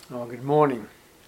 Oh, good morning.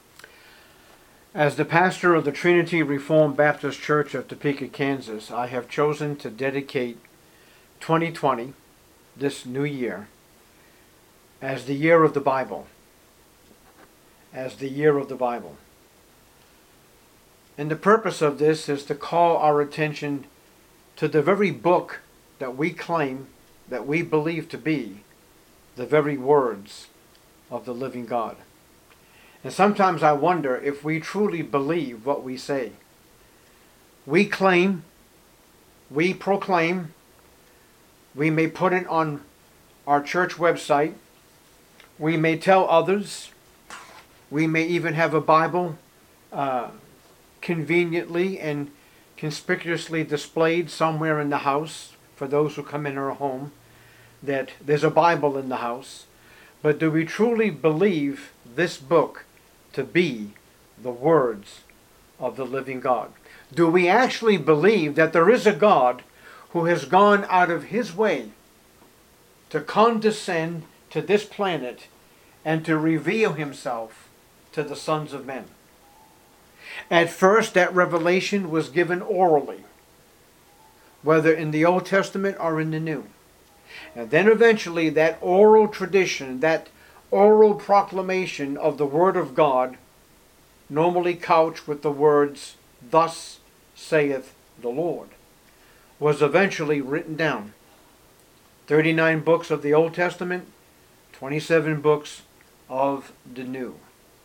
As the pastor of the Trinity Reformed Baptist Church of Topeka, Kansas, I have chosen to dedicate 2020, this new year, as the year of the Bible. As the year of the Bible. And the purpose of this is to call our attention to the very book that we claim, that we believe to be the very words of the living God. And sometimes I wonder if we truly believe what we say. We claim, we proclaim, we may put it on our church website, we may tell others, we may even have a Bible conveniently and conspicuously displayed somewhere in the house for those who come in our home, that there's a Bible in the house. But do we truly believe this book to be the words of the living God? Do we actually believe that there is a God who has gone out of his way to condescend to this planet and to reveal himself to the sons of men? At first, that revelation was given orally, whether in the Old Testament or in the New. And then eventually that oral tradition, that oral proclamation of the Word of God, normally couched with the words, "Thus saith the Lord," was eventually written down. 39 books of the Old Testament, 27 books of the New.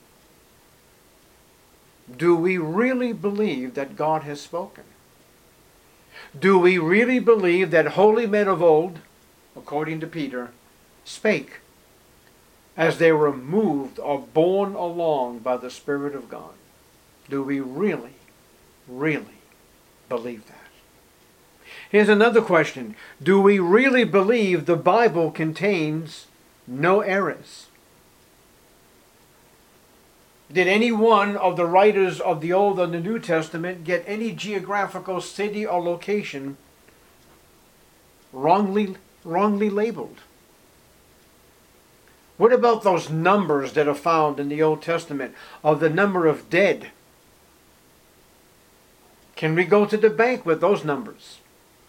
Do we really believe that God has spoken? Do we really believe that holy men of old, according to Peter, spake as they were moved or borne along by the Spirit of God? Do we really, really believe that? Here's another question. Do we really believe the Bible contains no errors? Did any one of the writers of the Old and the New Testament get any geographical city or location wrongly labeled? What about those numbers that are found in the Old Testament of the number of dead? Can we go to the bank with those numbers?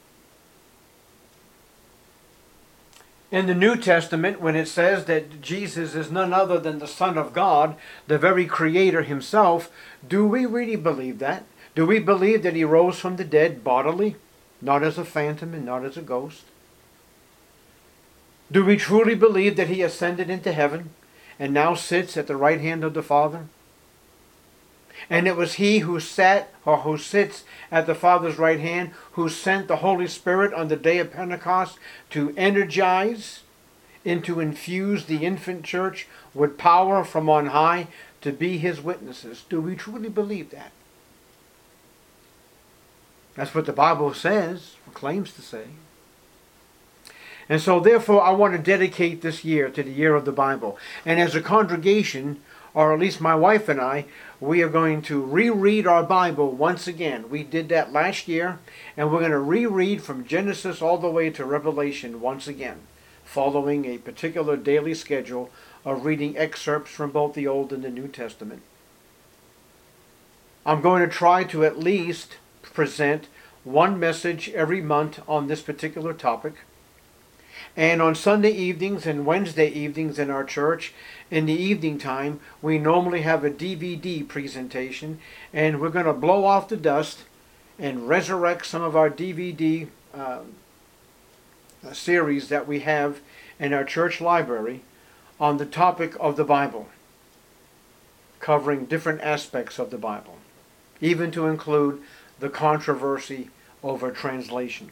In the New Testament, when it says that Jesus is none other than the Son of God, the very Creator himself, do we really believe that? Do we believe that he rose from the dead bodily, not as a phantom and not as a ghost? Do we truly believe that he ascended into heaven and now sits at the right hand of the Father? And it was he who sat or who sits at the Father's right hand who sent the Holy Spirit on the day of Pentecost to energize and to infuse the infant church with power from on high to be his witnesses. Do we truly believe that? That's what the Bible says, or claims to say. And so therefore I want to dedicate this year to the year of the Bible. And as a congregation, or at least my wife and I, we are going to reread our Bible once again. We did that last year, and we're going to reread from Genesis all the way to Revelation once again, following a particular daily schedule of reading excerpts from both the Old and the New Testament. I'm going to try to at least present one message every month on this particular topic. And on Sunday evenings and Wednesday evenings in our church, in the evening time, we normally have a DVD presentation, and we're going to blow off the dust and resurrect some of our DVD series that we have in our church library on the topic of the Bible, covering different aspects of the Bible, even to include the controversy over translation.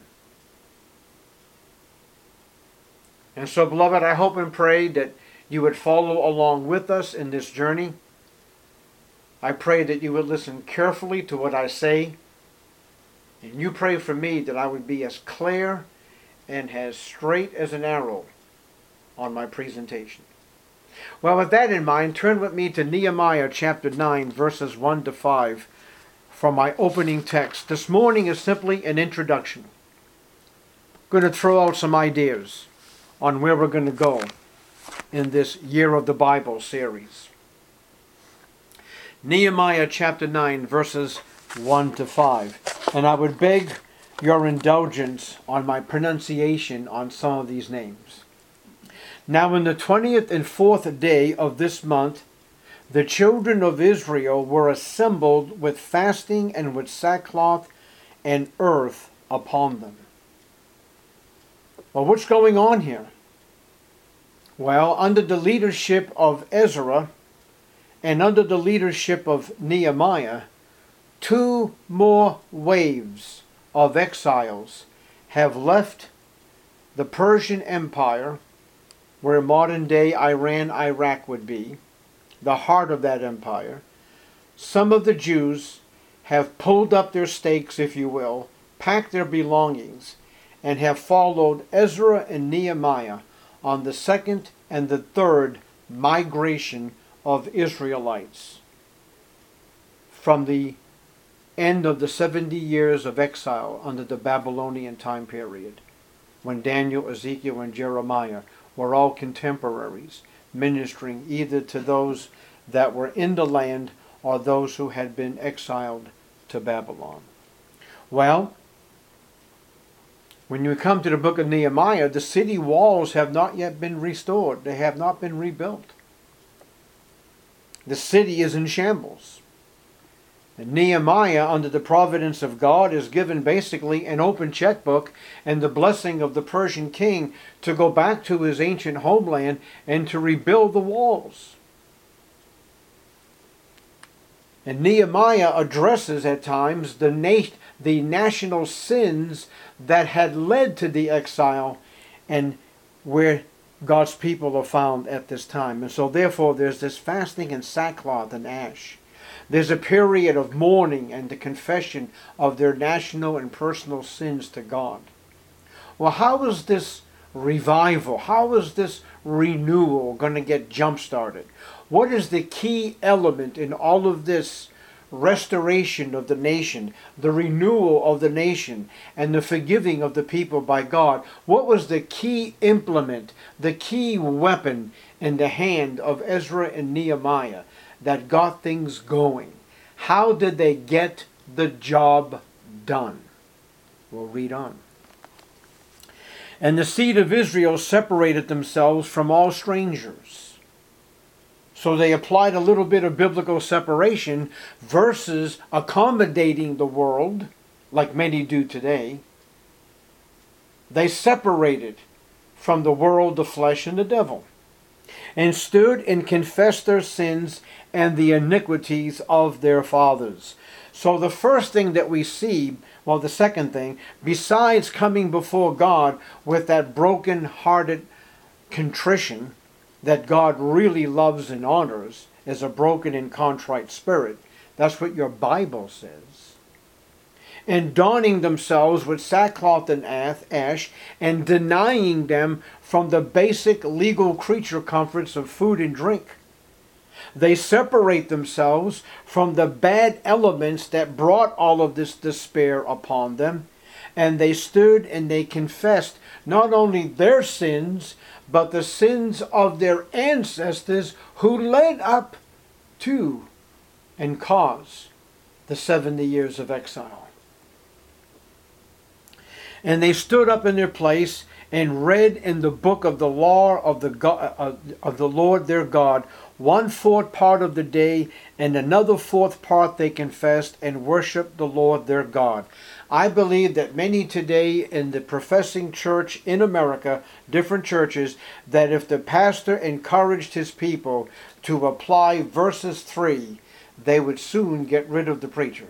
And so, beloved, I hope and pray that you would follow along with us in this journey. I pray that you would listen carefully to what I say. And you pray for me that I would be as clear and as straight as an arrow on my presentation. Well, with that in mind, turn with me to Nehemiah chapter 9, verses 1 to 5 for my opening text. This morning is simply an introduction. I'm going to throw out some ideas on where we're going to go in this Year of the Bible series. Nehemiah chapter 9, verses 1 to 5. And I would beg your indulgence on my pronunciation on some of these names. Now in the 20th and 4th day of this month, the children of Israel were assembled with fasting and with sackcloth and earth upon them. Well, what's going on here? Well, under the leadership of Ezra and under the leadership of Nehemiah, 2 more waves of exiles have left the Persian Empire, where modern day Iran, Iraq would be, the heart of that empire. Some of the Jews have pulled up their stakes, if you will, packed their belongings, and have followed Ezra and Nehemiah on the second and the third migration of Israelites from the end of the 70 years of exile under the Babylonian time period, when Daniel, Ezekiel, and Jeremiah were all contemporaries, ministering either to those that were in the land or those who had been exiled to Babylon. Well, when you come to the book of Nehemiah, the city walls have not yet been restored. They have not been rebuilt. The city is in shambles. And Nehemiah, under the providence of God, is given basically an open checkbook and the blessing of the Persian king to go back to his ancient homeland and to rebuild the walls. And Nehemiah addresses at times the national sins that had led to the exile and where God's people are found at this time. And so therefore there's this fasting and sackcloth and ash. There's a period of mourning and the confession of their national and personal sins to God. Well, how is this revival, how is this renewal going to get jump-started? What is the key element in all of this restoration of the nation, the renewal of the nation, and the forgiving of the people by God? What was the key implement, the key weapon in the hand of Ezra and Nehemiah that got things going? How did they get the job done? We'll read on. And the seed of Israel separated themselves from all strangers. So they applied a little bit of biblical separation versus accommodating the world, like many do today. They separated from the world, the flesh, and the devil, and stood and confessed their sins and the iniquities of their fathers. So the first thing that we see, well, the second thing, besides coming before God with that broken-hearted contrition that God really loves and honors, is a broken and contrite spirit. That's what your Bible says. And donning themselves with sackcloth and ash, and denying them from the basic legal creature comforts of food and drink. They separate themselves from the bad elements that brought all of this despair upon them. And they stood and they confessed not only their sins, but the sins of their ancestors who led up to and caused the 70 years of exile. And they stood up in their place and read in the book of the law of the Lord their God, 1/4 part of the day, and another 1/4 part they confessed and worshiped the Lord their God. I believe that many today in the professing church in America, different churches, that if the pastor encouraged his people to apply verses 3, they would soon get rid of the preacher.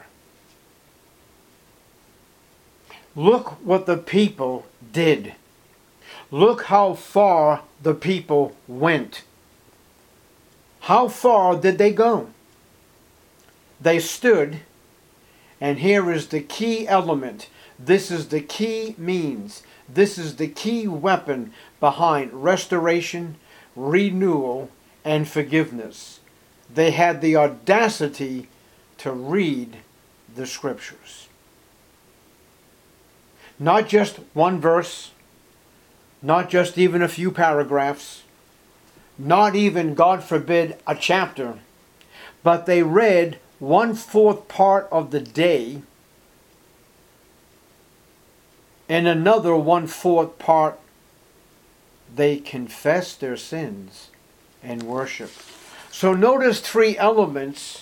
Look what the people did. Look how far the people went. How far did they go? They stood, and here is the key element. This is the key means. This is the key weapon behind restoration, renewal, and forgiveness. They had the audacity to read the Scriptures. Not just one verse, not just even a few paragraphs, not even, God forbid, a chapter, but they read 1/4 part of the day and another 1/4 part they confessed their sins and worship. So notice three elements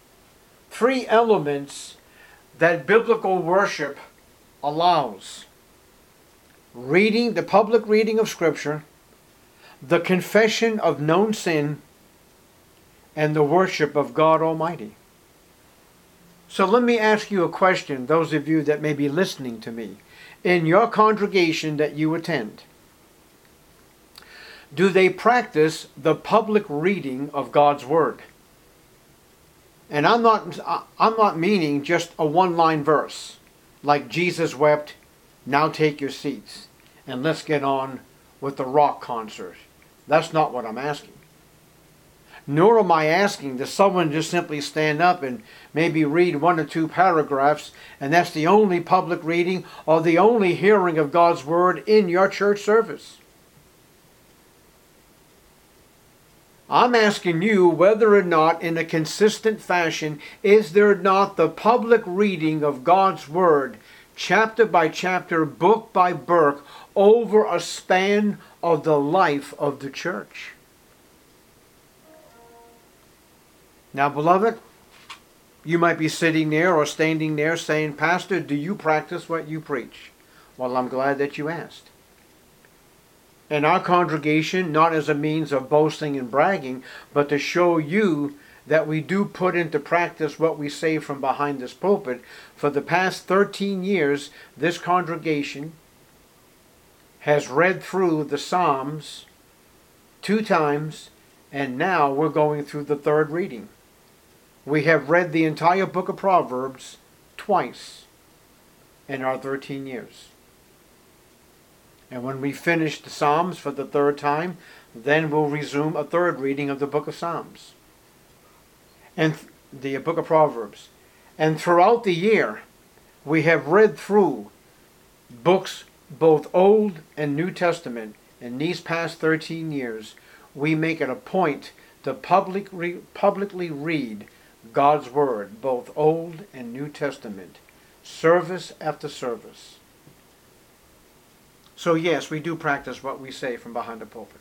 that biblical worship allows. Reading, the public reading of Scripture, the confession of known sin, and the worship of God Almighty. So let me ask you a question, those of you that may be listening to me. In your congregation that you attend, do they practice the public reading of God's Word? And I'm not meaning just a one-line verse, like Jesus wept, now take your seats, and let's get on with the rock concert. That's not what I'm asking. Nor am I asking that someone just simply stand up and maybe read 1 or 2 paragraphs, and that's the only public reading or the only hearing of God's Word in your church service. I'm asking you whether or not in a consistent fashion is there not the public reading of God's Word, chapter by chapter, book by book, over a span of the life of the church. Now, beloved, you might be sitting there or standing there saying, Pastor, do you practice what you preach? Well, I'm glad that you asked. In our congregation, not as a means of boasting and bragging, but to show you that we do put into practice what we say from behind this pulpit. For the past 13 years, this congregation has read through the Psalms 2 times, and now we're going through the 3rd reading. We have read the entire book of Proverbs twice in our 13 years. And when we finish the Psalms for the 3rd time, then we'll resume a 3rd reading of the book of Psalms and the book of Proverbs. And throughout the year, we have read through books, both Old and New Testament. In these past 13 years, we make it a point to publicly read God's Word, both Old and New Testament, service after service. So yes, we do practice what we say from behind the pulpit.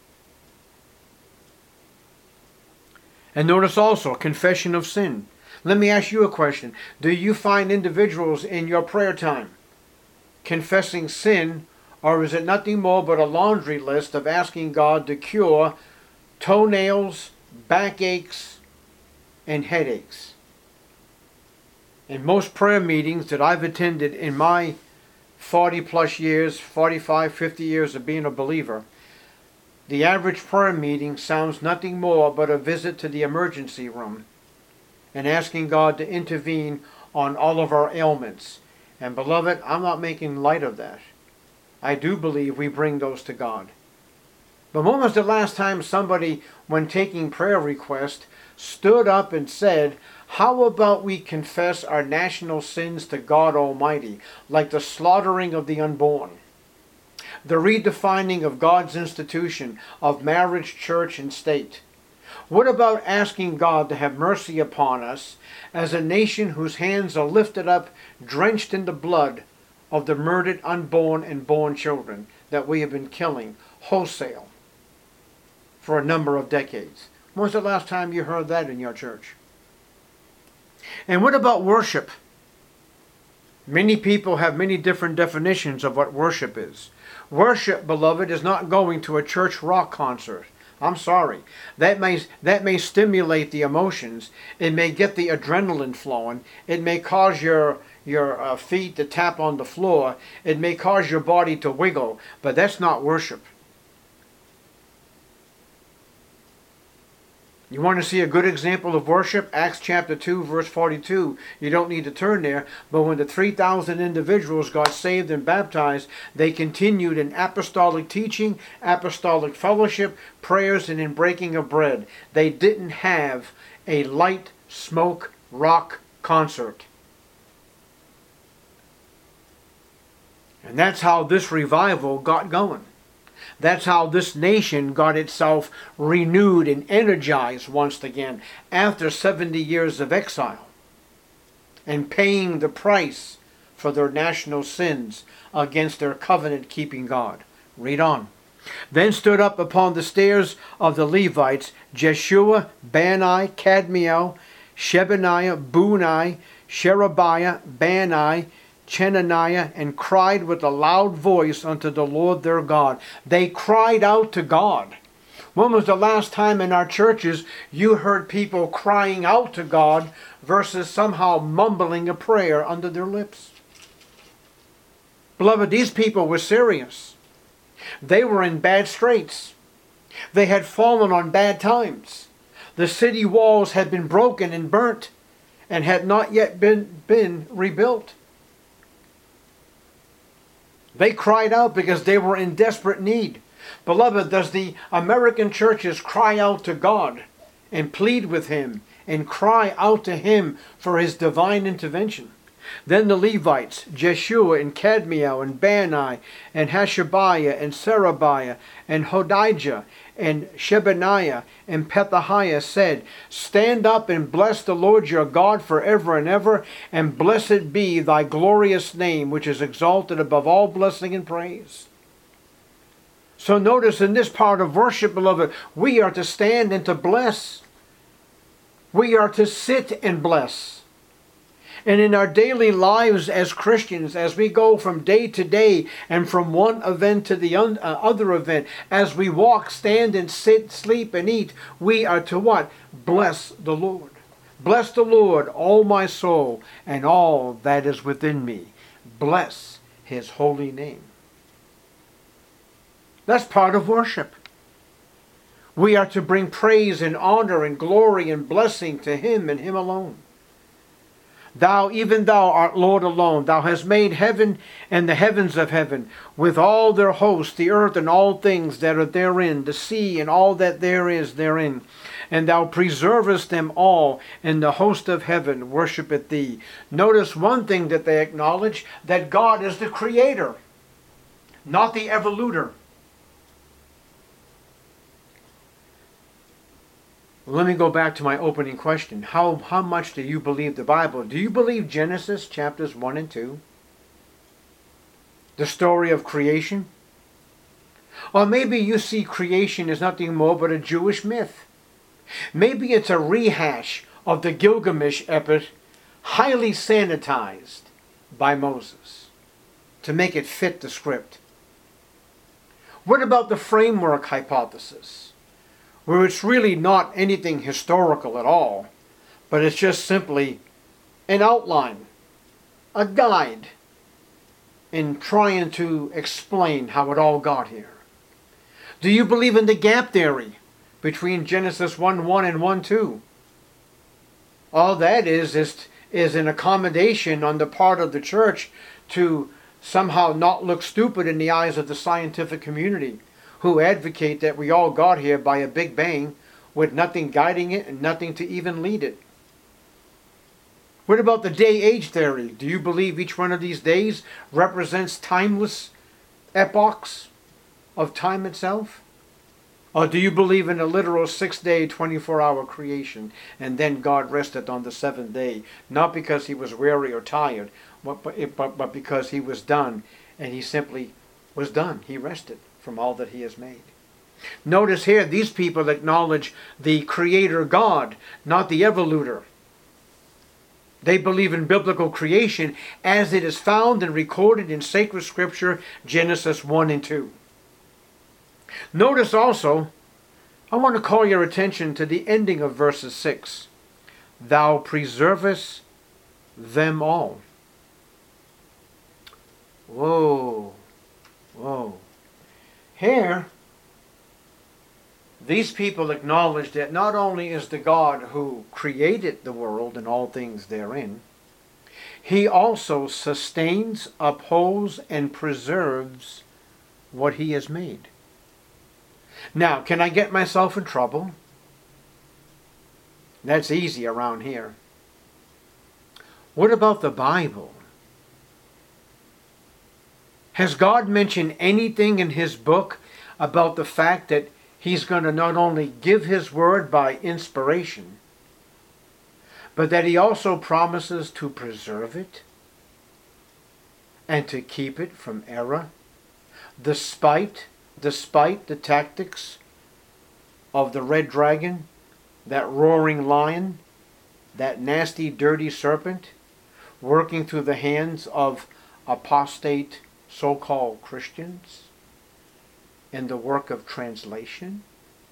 And notice also, confession of sin. Let me ask you a question. Do you find individuals in your prayer time confessing sin, or is it nothing more but a laundry list of asking God to cure toenails, backaches, and headaches? In most prayer meetings that I've attended in my 40 plus years, 45, 50 years of being a believer, the average prayer meeting sounds nothing more but a visit to the emergency room and asking God to intervene on all of our ailments. And beloved, I'm not making light of that. I do believe we bring those to God. But when was the last time somebody, when taking prayer requests, stood up and said, how about we confess our national sins to God Almighty, like the slaughtering of the unborn, the redefining of God's institution of marriage, church, and state? What about asking God to have mercy upon us as a nation whose hands are lifted up, drenched in the blood of the murdered unborn and born children that we have been killing wholesale for a number of decades? When was the last time you heard that in your church? And what about worship? Many people have many different definitions of what worship is. Worship, beloved, is not going to a church rock concert. I'm sorry. That may stimulate the emotions. It may get the adrenaline flowing. It may cause your feet to tap on the floor. It may cause your body to wiggle. But that's not worship. You want to see a good example of worship? Acts chapter 2, verse 42. You don't need to turn there. But when the 3,000 individuals got saved and baptized, they continued in apostolic teaching, apostolic fellowship, prayers, and in breaking of bread. They didn't have a light, smoke, rock concert. And that's how this revival got going. That's how this nation got itself renewed and energized once again after 70 years of exile and paying the price for their national sins against their covenant-keeping God. Read on. Then stood up upon the stairs of the Levites Jeshua, Bani, Kadmiel, Shebaniah, Bunai, Sherebiah, Bani, Chenaniah, and cried with a loud voice unto the Lord their God. They cried out to God. When was the last time in our churches you heard people crying out to God versus somehow mumbling a prayer under their lips? Beloved, these people were serious. They were in bad straits. They had fallen on bad times. The city walls had been broken and burnt and had not yet been rebuilt. They cried out because they were in desperate need. Beloved, does the American churches cry out to God and plead with Him and cry out to Him for His divine intervention? Then the Levites, Jeshua and Kadmiel and Bani and Hashabiah and Sherebiah and Hodijah and Shebaniah and Pethahiah said, Stand up and bless the Lord your God forever and ever, and blessed be thy glorious name, which is exalted above all blessing and praise. So notice in this part of worship, beloved, we are to stand and to bless. We are to sit and bless. And in our daily lives as Christians, as we go from day to day and from one event to the other event, as we walk, stand, and sit, sleep, and eat, we are to what? Bless the Lord. Bless the Lord, all my soul, and all that is within me. Bless His holy name. That's part of worship. We are to bring praise and honor and glory and blessing to Him and Him alone. Thou, even Thou, art Lord alone. Thou hast made heaven and the heavens of heaven, with all their hosts, the earth and all things that are therein, the sea and all that there is therein. And Thou preservest them all, and the host of heaven worshipeth Thee. Notice one thing that they acknowledge, that God is the Creator, not the evoluter. Let me go back to my opening question. How much do you believe the Bible? Do you believe Genesis chapters 1 and 2? The story of creation? Or maybe you see creation as nothing more but a Jewish myth. Maybe it's a rehash of the Gilgamesh epic, highly sanitized by Moses to make it fit the script. What about the framework hypothesis, where it's really not anything historical at all, but it's just simply an outline, a guide, in trying to explain how it all got here? Do you believe in the gap theory between Genesis 1:1 and 1:2? All that is an accommodation on the part of the church to somehow not look stupid in the eyes of the scientific community, who advocate that we all got here by a big bang with nothing guiding it and nothing to even lead it. What about the day-age theory? Do you believe each one of these days represents timeless epochs of time itself? Or do you believe in a literal 6-day, 24-hour creation, and then God rested on the 7th day, not because He was weary or tired, but because He was done, and He simply was done. He rested from all that He has made. Notice here, these people acknowledge the Creator God, not the evoluter. They believe in biblical creation as it is found and recorded in sacred scripture, Genesis 1 and 2. Notice also, I want to call your attention to the ending of verses 6. Thou preservest them all. Whoa, whoa. Here, these people acknowledge that not only is the God who created the world and all things therein, He also sustains, upholds, and preserves what He has made. Now, can I get myself in trouble? That's easy around here. What about the Bible? Has God mentioned anything in His book about the fact that He's going to not only give His word by inspiration, but that He also promises to preserve it and to keep it from error, despite the tactics of the red dragon, that roaring lion, that nasty, dirty serpent, working through the hands of apostate so-called Christians in the work of translation.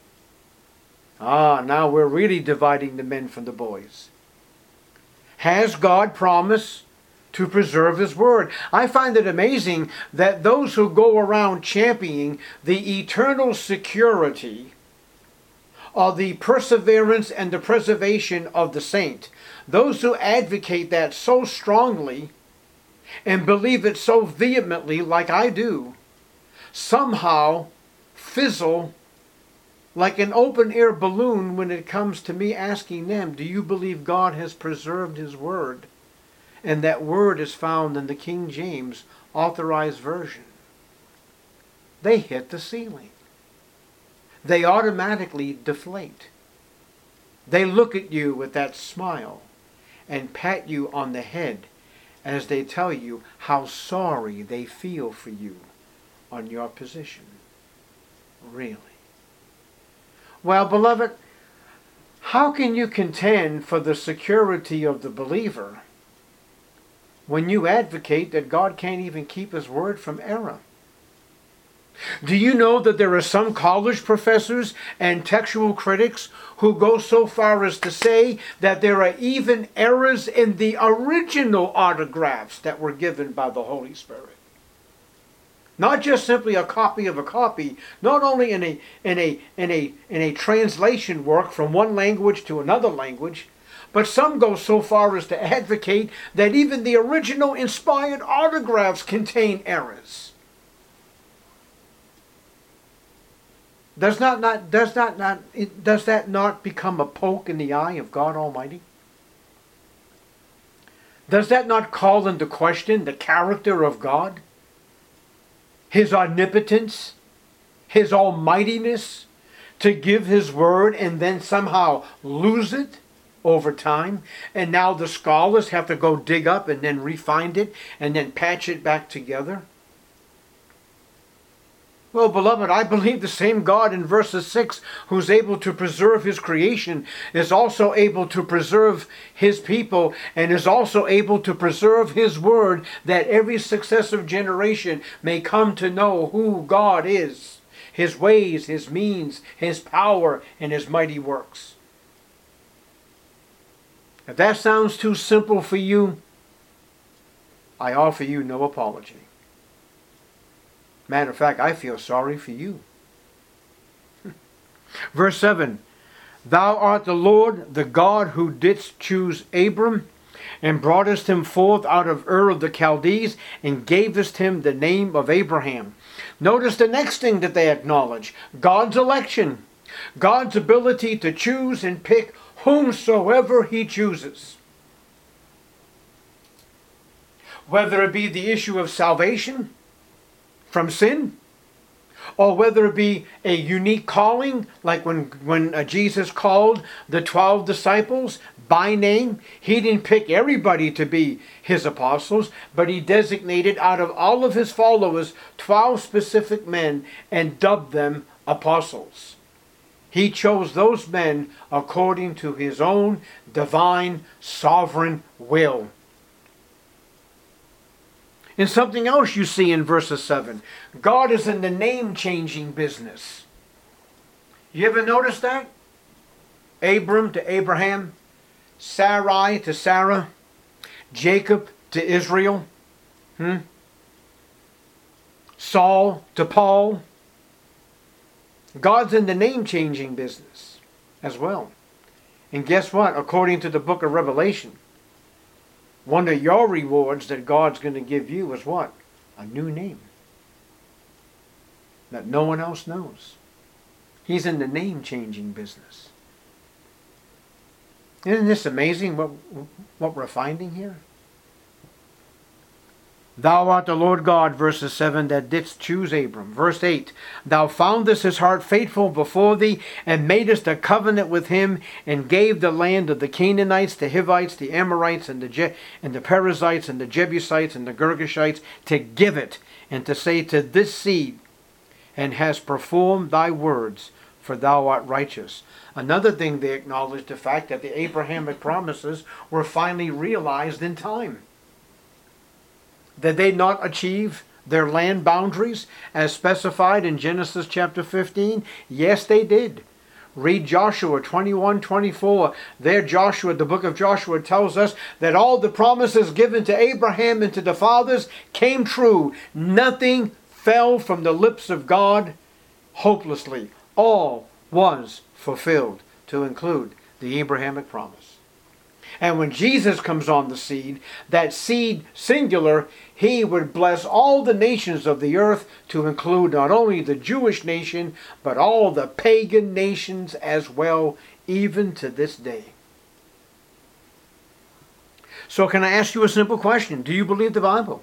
Now we're really dividing the men from the boys. Has God promised to preserve His word? I find it amazing that those who go around championing the eternal security of the perseverance and the preservation of the saint, those who advocate that so strongly and believe it so vehemently like I do, somehow fizzle like an open-air balloon when it comes to me asking them, do you believe God has preserved His word? And that word is found in the King James Authorized Version. They hit the ceiling. They automatically deflate. They look at you with that smile and pat you on the head as they tell you how sorry they feel for you on your position. Really? Well, beloved, how can you contend for the security of the believer when you advocate that God can't even keep His word from error? Do you know that there are some college professors and textual critics who go so far as to say that there are even errors in the original autographs that were given by the Holy Spirit? Not just simply a copy of a copy, not only in a translation work from one language to another language, but some go so far as to advocate that even the original inspired autographs contain errors. Does that not become a poke in the eye of God Almighty? Does that not call into question the character of God? His omnipotence, His almightiness, to give His word and then somehow lose it over time, and now the scholars have to go dig up and then refine it and then patch it back together? Well, beloved, I believe the same God in verses 6, who's able to preserve His creation, is also able to preserve His people and is also able to preserve His word, that every successive generation may come to know who God is, His ways, His means, His power, and His mighty works. If that sounds too simple for you, I offer you no apology. Matter of fact, I feel sorry for you. Verse 7, Thou art the Lord, the God who didst choose Abram, and broughtest him forth out of Ur of the Chaldees, and gavest him the name of Abraham. Notice the next thing that they acknowledge: God's election. God's ability to choose and pick whomsoever He chooses. Whether it be the issue of salvation from sin, or whether it be a unique calling, like when Jesus called the 12 disciples by name. He didn't pick everybody to be His apostles, but He designated out of all of His followers 12 specific men and dubbed them apostles. He chose those men according to His own divine sovereign will. And something else you see in verses 7. God is in the name-changing business. You ever notice that? Abram to Abraham, Sarai to Sarah, Jacob to Israel, Saul to Paul. God's in the name-changing business as well. And guess what? According to the book of Revelation, one of your rewards that God's going to give you is what? A new name that no one else knows. He's in the name-changing business. Isn't this amazing what we're finding here? Thou art the Lord God, verses 7, that didst choose Abram. Verse 8, thou foundest his heart faithful before thee, and madest a covenant with him, and gave the land of the Canaanites, the Hivites, the Amorites, and the Perizzites, and the Jebusites, and the Girgashites, to give it, and to say to this seed, and hast performed thy words, for thou art righteous. Another thing, they acknowledge the fact that the Abrahamic promises were finally realized in time. Did they not achieve their land boundaries as specified in Genesis chapter 15? Yes, they did. Read Joshua 21:24. There Joshua, the book of Joshua, tells us that all the promises given to Abraham and to the fathers came true. Nothing fell from the lips of God hopelessly. All was fulfilled, to include the Abrahamic promise. And when Jesus comes on the scene, that seed singular, he would bless all the nations of the earth, to include not only the Jewish nation, but all the pagan nations as well, even to this day. So can I ask you a simple question? Do you believe the Bible?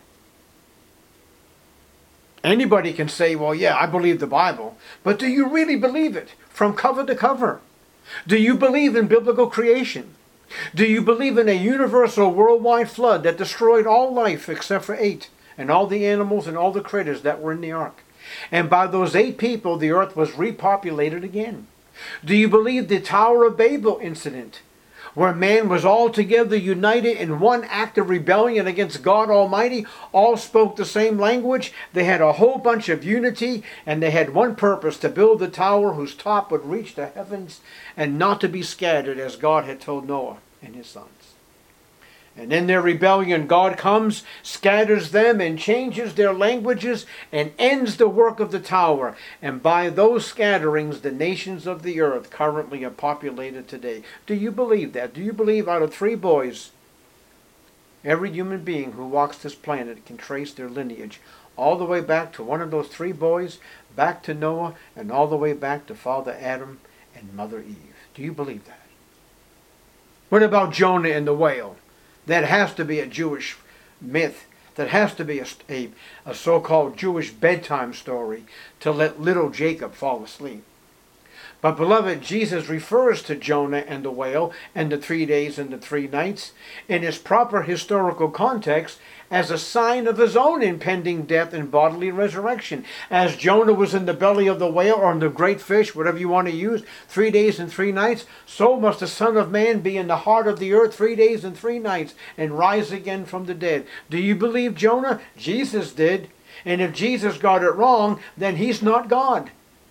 Anybody can say, well, yeah, I believe the Bible. But do you really believe it from cover to cover? Do you believe in biblical creation? Do you believe in a universal worldwide flood that destroyed all life except for 8, and all the animals and all the critters that were in the ark? And by those 8 people, the earth was repopulated again. Do you believe the Tower of Babel incident, where man was all together united in one act of rebellion against God Almighty, all spoke the same language, they had a whole bunch of unity, and they had one purpose: to build the tower whose top would reach the heavens and not to be scattered, as God had told Noah and his sons. And in their rebellion, God comes, scatters them, and changes their languages, and ends the work of the tower. And by those scatterings, the nations of the earth currently are populated today. Do you believe that? Do you believe out of 3 boys, every human being who walks this planet can trace their lineage all the way back to one of those 3 boys, back to Noah, and all the way back to Father Adam and Mother Eve? Do you believe that? What about Jonah and the whale? That has to be a Jewish myth. That has to be a so-called Jewish bedtime story to let little Jacob fall asleep. But beloved, Jesus refers to Jonah and the whale and the 3 days and the 3 nights in its proper historical context as a sign of his own impending death and bodily resurrection. As Jonah was in the belly of the whale, or in the great fish, whatever you want to use, 3 days and 3 nights, so must the Son of Man be in the heart of the earth 3 days and 3 nights and rise again from the dead. Do you believe Jonah? Jesus did. And if Jesus got it wrong, then he's not God.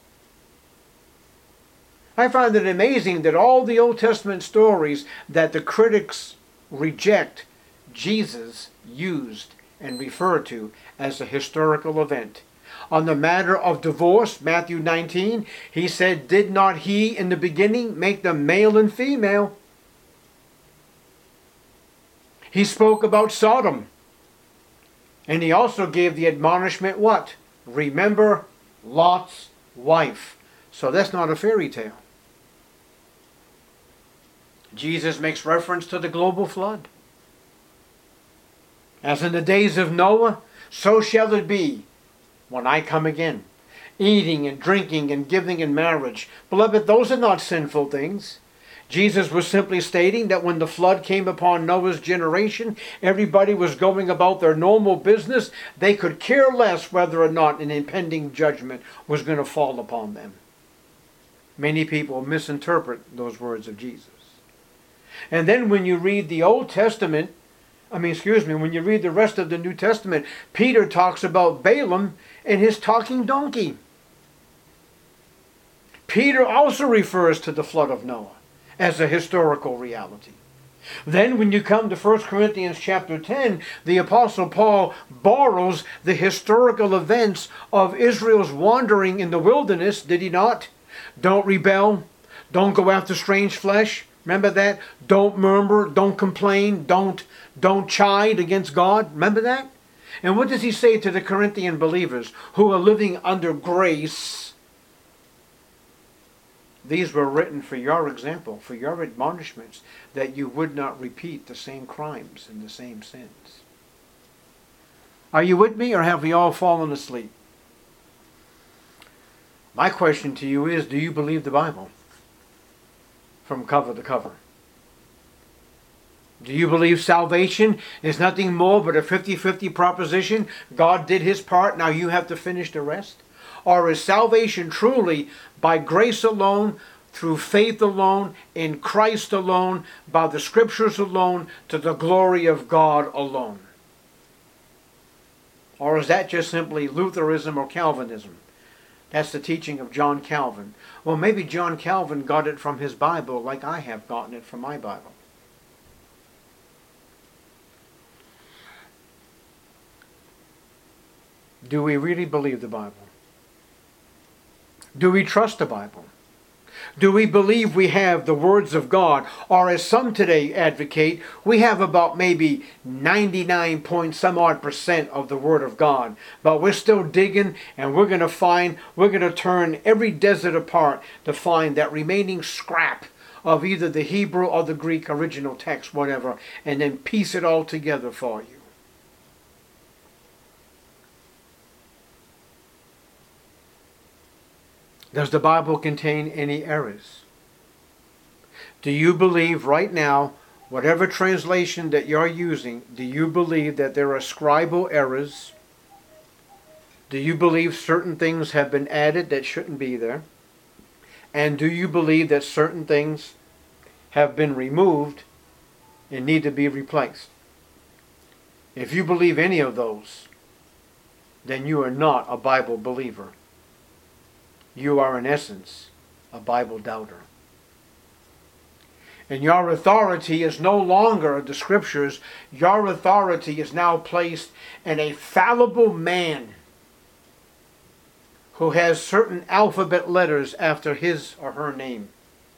I find it amazing that all the Old Testament stories that the critics reject, Jesus used and referred to as a historical event. On the matter of divorce, Matthew 19, he said, did not he in the beginning make them male and female? He spoke about Sodom. And he also gave the admonishment, what? Remember Lot's wife. So that's not a fairy tale. Jesus makes reference to the global flood. As in the days of Noah, so shall it be when I come again. Eating and drinking and giving in marriage. Beloved, those are not sinful things. Jesus was simply stating that when the flood came upon Noah's generation, everybody was going about their normal business. They could care less whether or not an impending judgment was going to fall upon them. Many people misinterpret those words of Jesus. And then when you read the Old Testament, when you read the rest of the New Testament, Peter talks about Balaam and his talking donkey. Peter also refers to the flood of Noah as a historical reality. Then when you come to 1 Corinthians chapter 10, the Apostle Paul borrows the historical events of Israel's wandering in the wilderness, did he not? Don't rebel. Don't go after strange flesh. Remember that? Don't murmur. Don't complain. Don't chide against God. Remember that? And what does he say to the Corinthian believers who are living under grace? These were written for your example, for your admonishments, that you would not repeat the same crimes and the same sins. Are you with me, or have we all fallen asleep? My question to you is, do you believe the Bible from cover to cover? Do you believe salvation is nothing more but a 50-50 proposition? God did his part, now you have to finish the rest? Or is salvation truly by grace alone, through faith alone, in Christ alone, by the Scriptures alone, to the glory of God alone? Or is that just simply Lutheranism or Calvinism? That's the teaching of John Calvin. Well, maybe John Calvin got it from his Bible like I have gotten it from my Bible. Do we really believe the Bible? Do we trust the Bible? Do we believe we have the words of God? Or as some today advocate, we have about maybe 99 point some odd % of the Word of God. But we're still digging, and we're going to turn every desert apart to find that remaining scrap of either the Hebrew or the Greek original text, whatever, and then piece it all together for you. Does the Bible contain any errors? Do you believe right now, whatever translation that you're using, do you believe that there are scribal errors? Do you believe certain things have been added that shouldn't be there? And do you believe that certain things have been removed and need to be replaced? If you believe any of those, then you are not a Bible believer. You are, in essence, a Bible doubter. And your authority is no longer the Scriptures. Your authority is now placed in a fallible man who has certain alphabet letters after his or her name.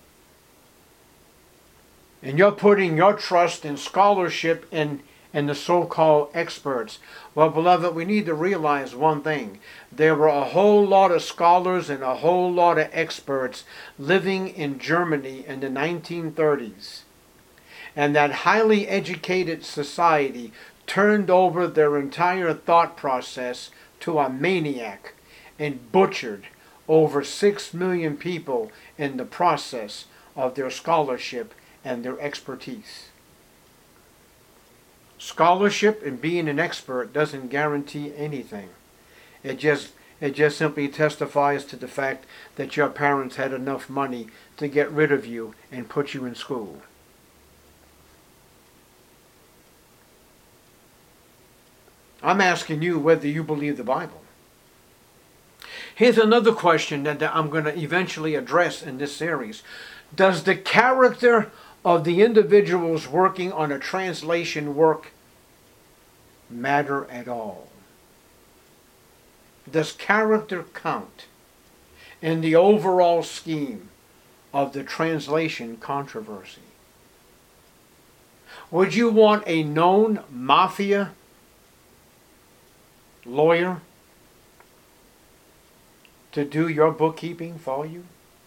And you're putting your trust in scholarship and the so-called experts. Well, beloved, we need to realize one thing. There were a whole lot of scholars and a whole lot of experts living in Germany in the 1930s. And that highly educated society turned over their entire thought process to a maniac and butchered over 6 million people in the process of their scholarship and their expertise. Scholarship and being an expert doesn't guarantee anything. It just simply testifies to the fact that your parents had enough money to get rid of you and put you in school. I'm asking you whether you believe the Bible. Here's another question that I'm going to eventually address in this series. Does the character of the individuals working on a translation work matter at all? Does character count in the overall scheme of the translation controversy? Would you want a known mafia lawyer to do your bookkeeping for you?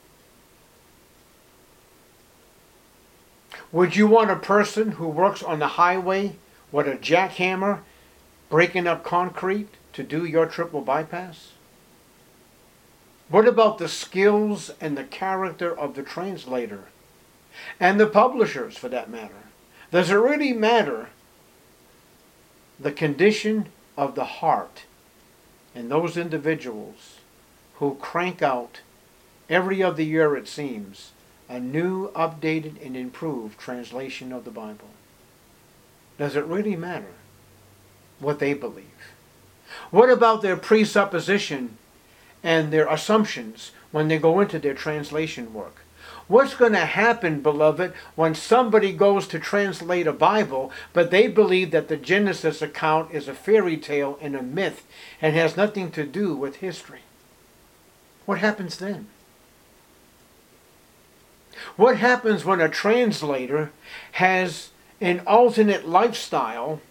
Would you want a person who works on the highway with a jackhammer breaking up concrete to do your triple bypass? What about the skills and the character of the translator and the publishers, for that matter? Does it really matter the condition of the heart in those individuals who crank out every other year, it seems, a new, updated, and improved translation of the Bible? Does it really matter what they believe? What about their presupposition and their assumptions when they go into their translation work? What's going to happen, beloved, when somebody goes to translate a Bible, but they believe that the Genesis account is a fairy tale and a myth and has nothing to do with history? What happens then? What happens when a translator has an alternate lifestyle,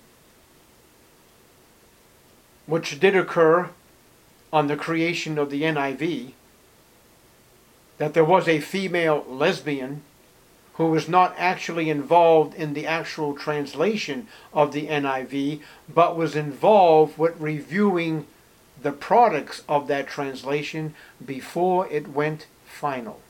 which did occur on the creation of the NIV, that there was a female lesbian who was not actually involved in the actual translation of the NIV, but was involved with reviewing the products of that translation before it went final.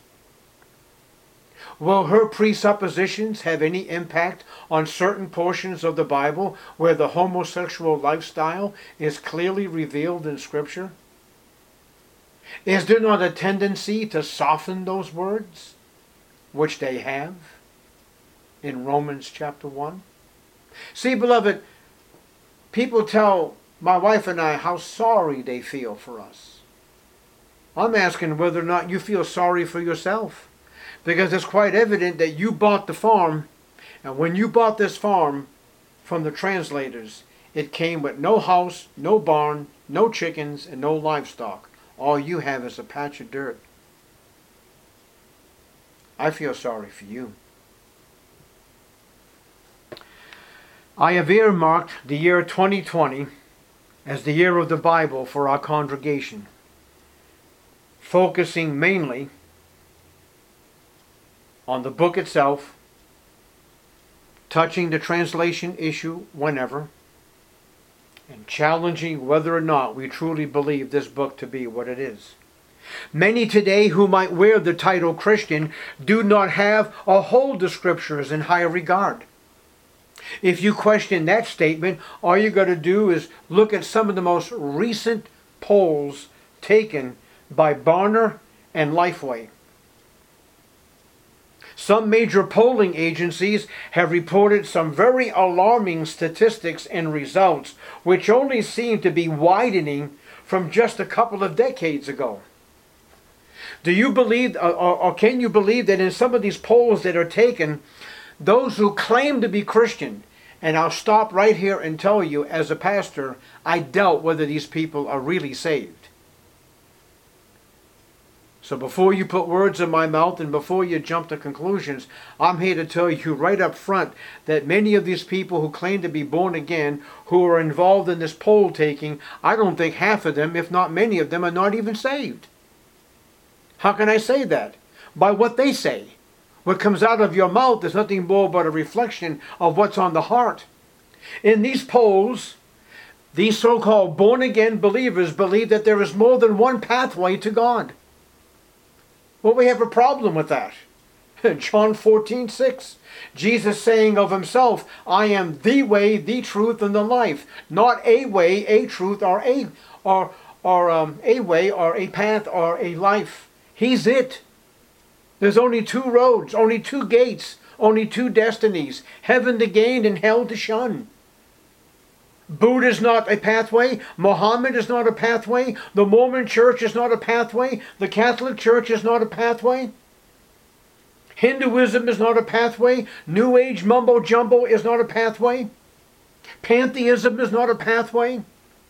Will her presuppositions have any impact on certain portions of the Bible where the homosexual lifestyle is clearly revealed in Scripture? Is there not a tendency to soften those words, which they have in Romans chapter 1? See, beloved, people tell my wife and I how sorry they feel for us. I'm asking whether or not you feel sorry for yourself, because it's quite evident that you bought the farm, and when you bought this farm from the translators, it came with no house, no barn, no chickens, and no livestock. All you have is a patch of dirt. I feel sorry for you. I have earmarked the year 2020 as the year of the Bible for our congregation, focusing mainly on the book itself, touching the translation issue whenever, and challenging whether or not we truly believe this book to be what it is. Many today who might wear the title Christian do not have or hold the Scriptures in high regard. If you question that statement, all you got to do is look at some of the most recent polls taken by Barna and Lifeway. Some major polling agencies have reported some very alarming statistics and results, which only seem to be widening from just a couple of decades ago. Do you believe, or can you believe that in some of these polls that are taken, those who claim to be Christian, and I'll stop right here and tell you, as a pastor, I doubt whether these people are really saved. So before you put words in my mouth and before you jump to conclusions, I'm here to tell you right up front that many of these people who claim to be born again, who are involved in this poll taking, I don't think half of them, if not many of them, are not even saved. How can I say that? By what they say. What comes out of your mouth is nothing more but a reflection of what's on the heart. In these polls, these so-called born-again believers believe that there is more than one pathway to God. Well, we have a problem with that. John 14:6, Jesus saying of himself, I am the way, the truth, and the life. Not a way, a truth, or a way, or a path, or a life. He's it. There's only two roads, only two gates, only two destinies, heaven to gain and hell to shun. Buddha is not a pathway. Muhammad is not a pathway. The Mormon Church is not a pathway. The Catholic Church is not a pathway. Hinduism is not a pathway. New Age mumbo jumbo is not a pathway. Pantheism is not a pathway.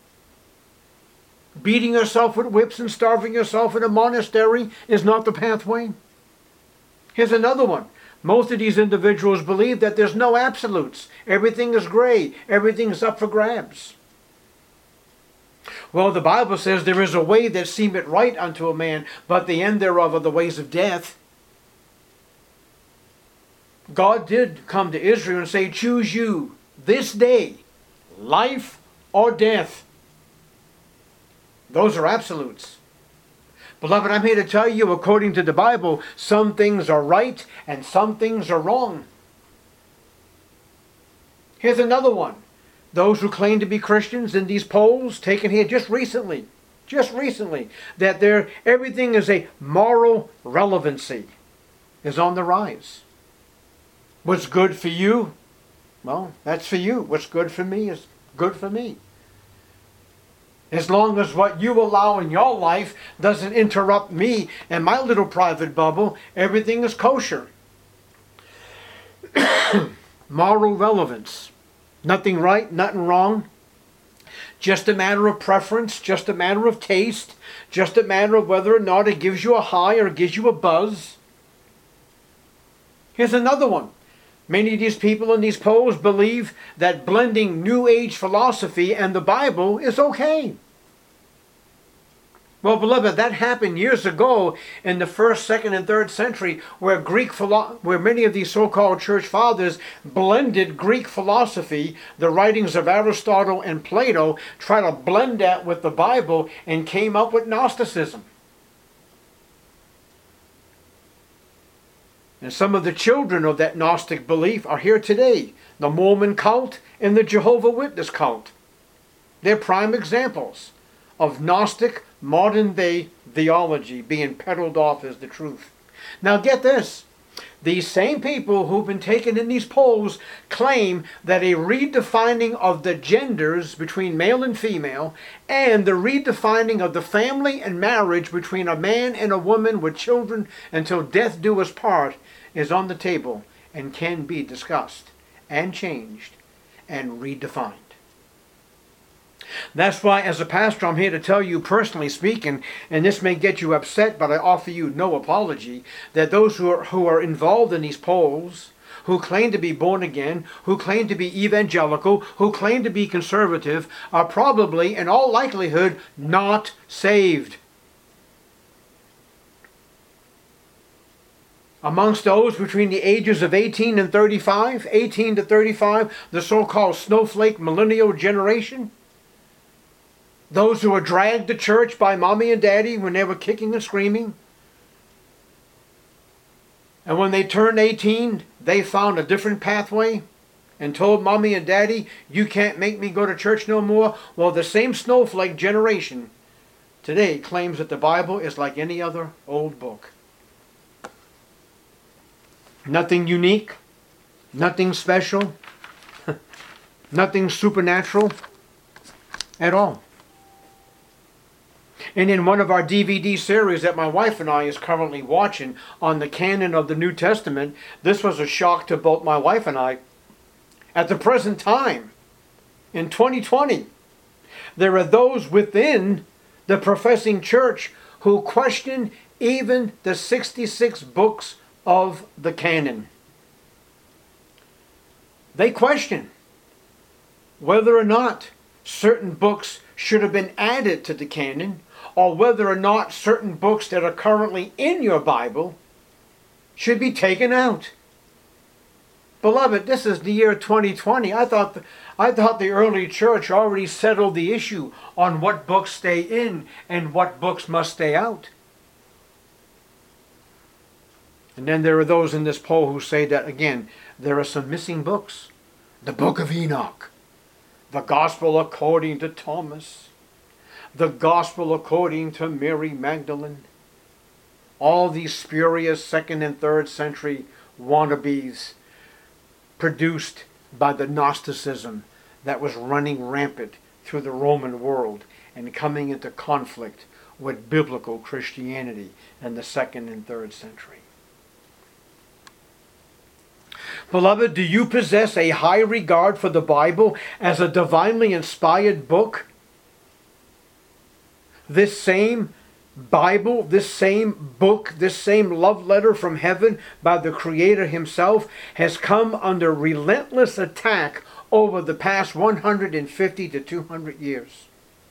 Beating yourself with whips and starving yourself in a monastery is not the pathway. Here's another one. Most of these individuals believe that there's no absolutes. Everything is gray. Everything is up for grabs. Well, the Bible says there is a way that seemeth right unto a man, but the end thereof are the ways of death. God did come to Israel and say, choose you this day, life or death. Those are absolutes. Beloved, I'm here to tell you, according to the Bible, some things are right and some things are wrong. Here's another one. Those who claim to be Christians in these polls taken here just recently, that everything is a moral relevancy is on the rise. What's good for you? Well, that's for you. What's good for me is good for me. As long as what you allow in your life doesn't interrupt me and my little private bubble, everything is kosher. Moral relevance. Nothing right, nothing wrong. Just a matter of preference, just a matter of taste, just a matter of whether or not it gives you a high or gives you a buzz. Here's another one. Many of these people in these polls believe that blending New Age philosophy and the Bible is okay. Well, beloved, that happened years ago in the first, second, and third century, where where many of these so-called church fathers blended Greek philosophy, the writings of Aristotle and Plato, try to blend that with the Bible, and came up with Gnosticism. And some of the children of that Gnostic belief are here today. The Mormon cult and the Jehovah's Witness cult. They're prime examples of Gnostic modern-day theology being peddled off as the truth. Now get this. These same people who've been taken in these polls claim that a redefining of the genders between male and female, and the redefining of the family and marriage between a man and a woman with children until death do us part, is on the table and can be discussed and changed and redefined. That's why, as a pastor, I'm here to tell you, personally speaking, and this may get you upset, but I offer you no apology, that those who are involved in these polls, who claim to be born again, who claim to be evangelical, who claim to be conservative, are probably, in all likelihood, not saved. Amongst those between the ages of 18 to 35, the so-called snowflake millennial generation, those who were dragged to church by mommy and daddy when they were kicking and screaming. And when they turned 18, they found a different pathway and told mommy and daddy, you can't make me go to church no more. Well, the same snowflake generation today claims that the Bible is like any other old book. Nothing unique, nothing special, nothing supernatural at all. And in one of our DVD series that my wife and I is currently watching on the canon of the New Testament, this was a shock to both my wife and I. At the present time, in 2020, there are those within the professing church who question even the 66 books of the canon. They question whether or not certain books should have been added to the canon, or whether or not certain books that are currently in your Bible should be taken out. Beloved, this is the year 2020. I thought the early church already settled the issue on what books stay in and what books must stay out. And then there are those in this poll who say that, again, there are some missing books. The Book of Enoch, the Gospel according to Thomas, the Gospel according to Mary Magdalene. All these spurious 2nd and 3rd century wannabes produced by the Gnosticism that was running rampant through the Roman world and coming into conflict with biblical Christianity in the 2nd and 3rd century. Beloved, do you possess a high regard for the Bible as a divinely inspired book? This same Bible, this same book, this same love letter from heaven by the Creator Himself has come under relentless attack over the past 150 to 200 years.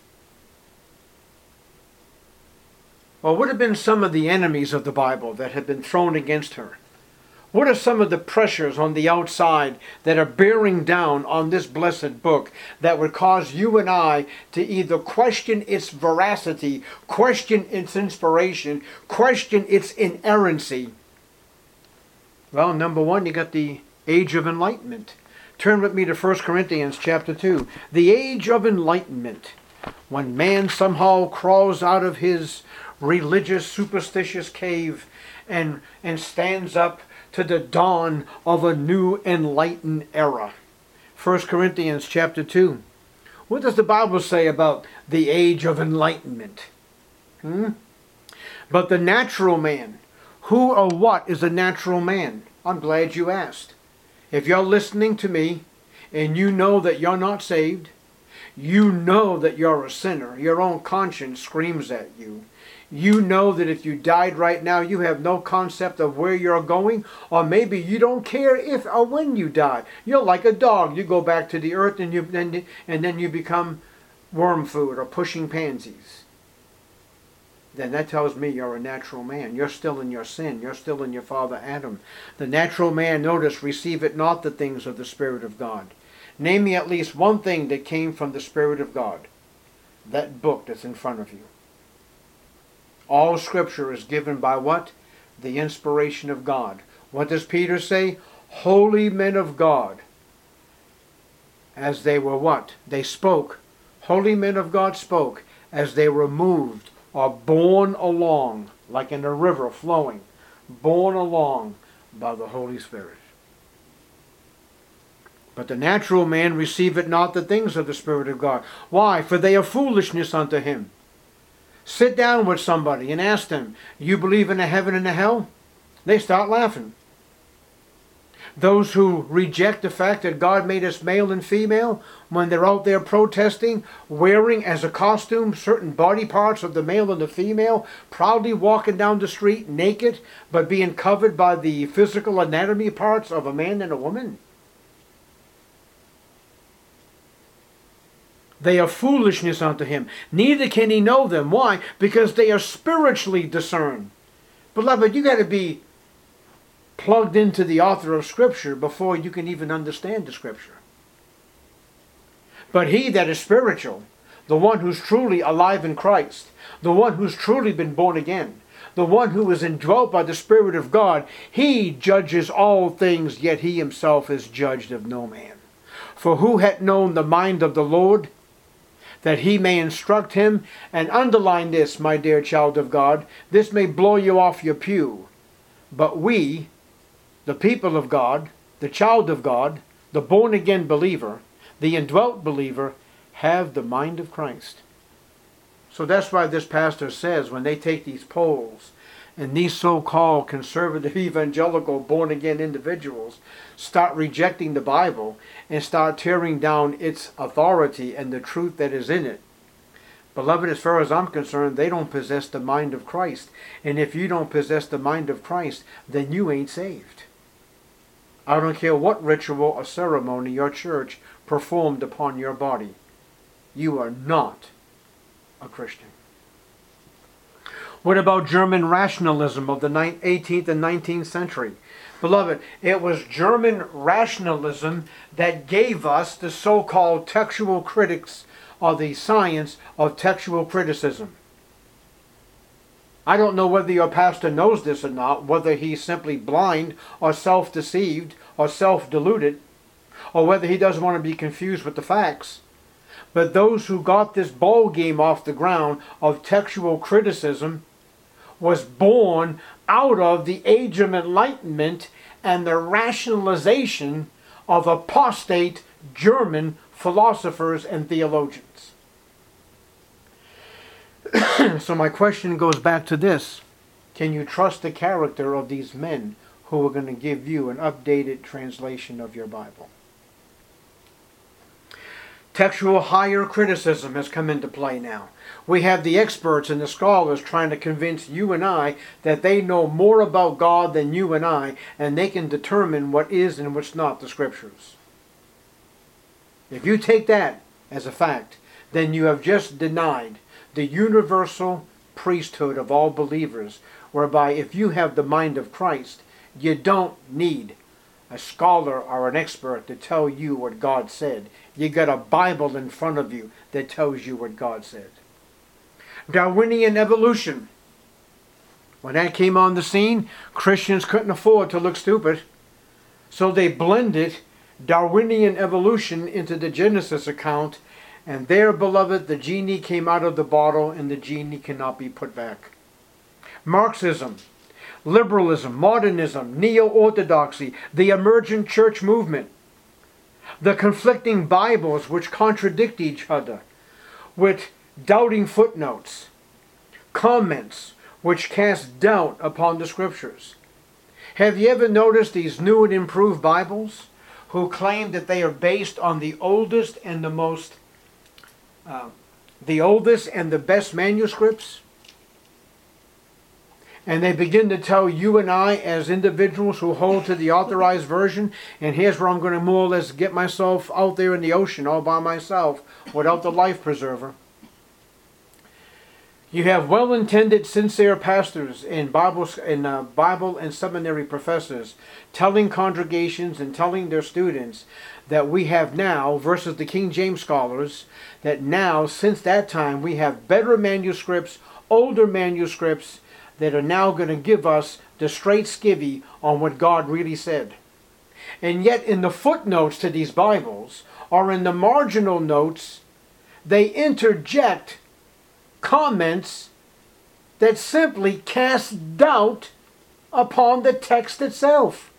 Well, what have been some of the enemies of the Bible that have been thrown against her? What are some of the pressures on the outside that are bearing down on this blessed book that would cause you and I to either question its veracity, question its inspiration, question its inerrancy? Well, number one, you got the age of enlightenment. Turn with me to 1 Corinthians chapter 2. The age of enlightenment. When man somehow crawls out of his religious, superstitious cave and stands up to the dawn of a new enlightened era. 1 Corinthians chapter 2. What does the Bible say about the age of enlightenment? But the natural man. Who or what is a natural man? I'm glad you asked. If you're listening to me and you know that you're not saved, you know that you're a sinner, your own conscience screams at you. You know that if you died right now, you have no concept of where you're going, or maybe you don't care if or when you die. You're like a dog. You go back to the earth and then you become worm food or pushing pansies. then that tells me you're a natural man. You're still in your sin. You're still in your father Adam. The natural man, notice, receiveth not the things of the Spirit of God. Name me at least one thing that came from the Spirit of God. That book that's in front of you. All Scripture is given by what? The inspiration of God. What does Peter say? Holy men of God. As they were what? They spoke. Holy men of God spoke as they were moved or borne along, like in a river flowing, borne along by the Holy Spirit. But the natural man receiveth not the things of the Spirit of God. Why? For they are foolishness unto him. Sit down with somebody and ask them, you believe in a heaven and a hell? They start laughing. Those who reject the fact that God made us male and female, when they're out there protesting, wearing as a costume certain body parts of the male and the female, proudly walking down the street naked, but being covered by the physical anatomy parts of a man and a woman. They are foolishness unto him. Neither can he know them. Why? Because they are spiritually discerned. Beloved, you got to be plugged into the author of Scripture before you can even understand the Scripture. But he that is spiritual, the one who's truly alive in Christ, the one who's truly been born again, the one who is indwelt by the Spirit of God, he judges all things, yet he himself is judged of no man. For who hath known the mind of the Lord, that he may instruct him? And underline this, my dear child of God, this may blow you off your pew. But we, the people of God, the child of God, the born-again believer, the indwelt believer, have the mind of Christ. So that's why this pastor says when they take these polls and these so-called conservative evangelical born-again individuals start rejecting the Bible and start tearing down its authority and the truth that is in it, beloved, as far as I'm concerned, they don't possess the mind of Christ. And if you don't possess the mind of Christ, then you ain't saved. I don't care what ritual or ceremony your church performed upon your body. You are not a Christian. What about German rationalism of the 18th and 19th century? Beloved, it was German rationalism that gave us the so-called textual critics of the science of textual criticism. I don't know whether your pastor knows this or not, whether he's simply blind or self-deceived or self-deluded, or whether he doesn't want to be confused with the facts. But those who got this ball game off the ground of textual criticism was born out of the Age of Enlightenment and the rationalization of apostate German philosophers and theologians. So my question goes back to this. Can you trust the character of these men who are going to give you an updated translation of your Bible? Textual higher criticism has come into play now. We have the experts and the scholars trying to convince you and I that they know more about God than you and I, and they can determine what is and what's not the Scriptures. If you take that as a fact, then you have just denied the universal priesthood of all believers, whereby if you have the mind of Christ, you don't need a scholar or an expert to tell you what God said. You got a Bible in front of you that tells you what God said. Darwinian evolution. When that came on the scene, Christians couldn't afford to look stupid. So they blended Darwinian evolution into the Genesis account, and there, beloved, the genie came out of the bottle and the genie cannot be put back. Marxism, liberalism, modernism, neo-orthodoxy, the emergent church movement, the conflicting Bibles which contradict each other, with doubting footnotes, comments which cast doubt upon the Scriptures. Have you ever noticed these new and improved Bibles who claim that they are based on the oldest and the best manuscripts? And they begin to tell you and I as individuals who hold to the authorized version, and here's where I'm going to more or less get myself out there in the ocean all by myself without the life preserver. You have well-intended, sincere pastors and Bible and seminary professors telling congregations and telling their students that we have now, versus the King James scholars, that now, since that time, we have better manuscripts, older manuscripts that are now going to give us the straight skivvy on what God really said. And yet in the footnotes to these Bibles, or in the marginal notes, they interject comments that simply cast doubt upon the text itself.